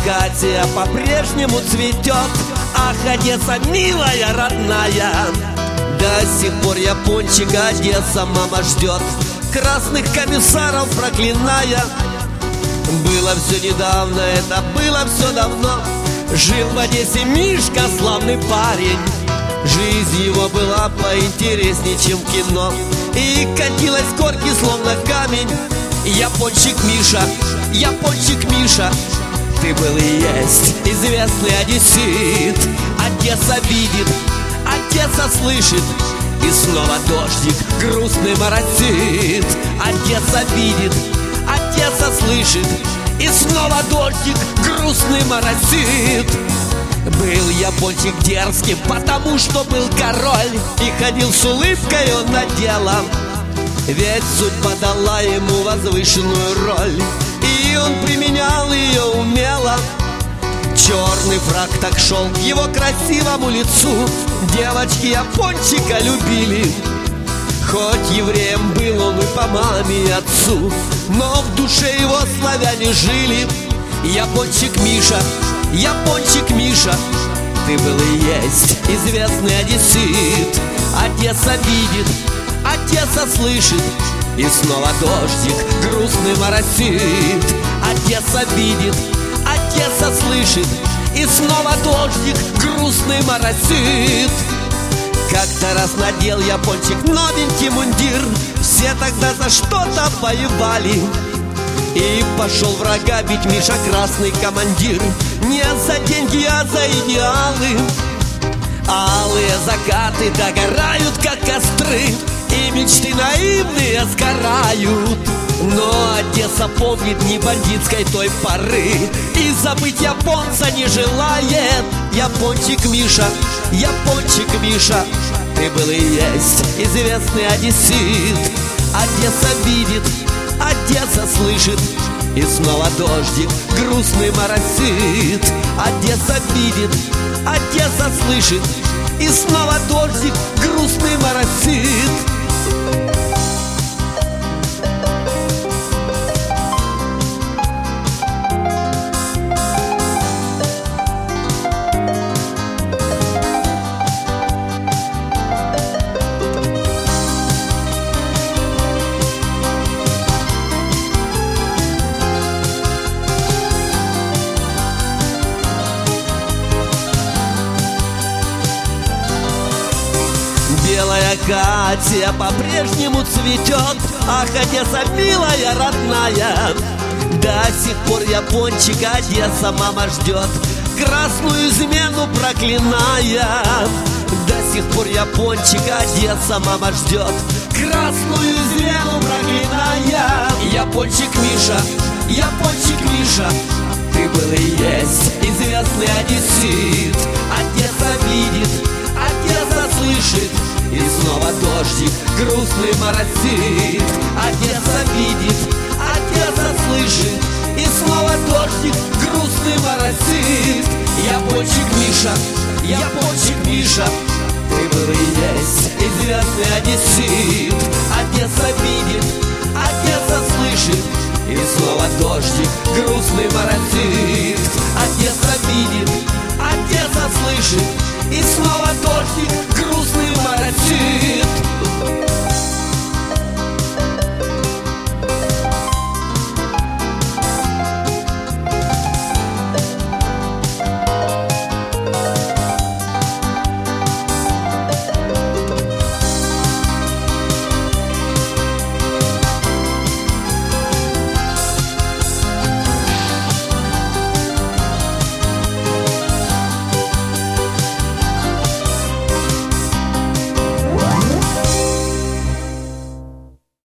акация по-прежнему цветет. Ах, Одесса, милая, родная, до сих пор Япончик, Одесса, мама ждет, красных комиссаров проклиная. Было все недавно, это было все давно. Жил в Одессе Мишка, славный парень. Жизнь его была поинтереснее, чем в кино, и катилась с горки, словно камень. Япончик Миша, Япончик Миша, ты был и есть известный одессит. Одесса видит, Одесса слышит, и снова дождик грустный моросит. Одесса видит, Одесса слышит, и снова дождик грустный моросит. Был Япончик дерзким, потому что был король, и ходил с улыбкой он на дело. Ведь судьба дала ему возвышенную роль, и он применял ее умело. Черный фрак так шел к его красивому лицу, девочки Япончика любили. Хоть евреем был он и по маме и отцу, но в душе его славяне жили. Япончик Миша, Япончик Миша, ты был и есть известный одессит. Одесса видит, Одесса слышит, и снова дождик грустный моросит. Одесса видит, Одесса слышит, и снова дождик грустный моросит. Как-то раз надел Япончик новенький мундир, все тогда за что-то воевали, и пошел врага бить Миша, красный командир, не за деньги, а за идеалы. Алые закаты догорают, как костры, и мечты наивные сгорают. Но Одесса помнит не бандитской той поры, и забыть японца не желает. Япончик Миша, Япончик Миша, ты был и есть известный одессит. Одесса видит, Одесса слышит, и снова дождик грустный моросит. Одесса видит, Одесса слышит, и снова дождик грустный моросит. Белая акация по-прежнему цветет. Ах, Одесса, милая, родная, до сих пор Япончик, Одесса, мама ждет, красную измену проклиная. До сих пор Япончик, Одесса, мама ждет, красную измену проклиная. Япончик Миша, Япончик Миша, ты был и есть известный одессит. Одесса видит, Одесса слышит, и снова дождик грустный моросит. Одесса видит, Одесса слышит, и снова дождик грустный моросит. Япончик Миша, Япончик Миша, ты был и есть известный одессит. Одесса видит, Одесса слышит, и снова дождик грустный моросит. Одесса видит, Одесса слышит, и снова дождик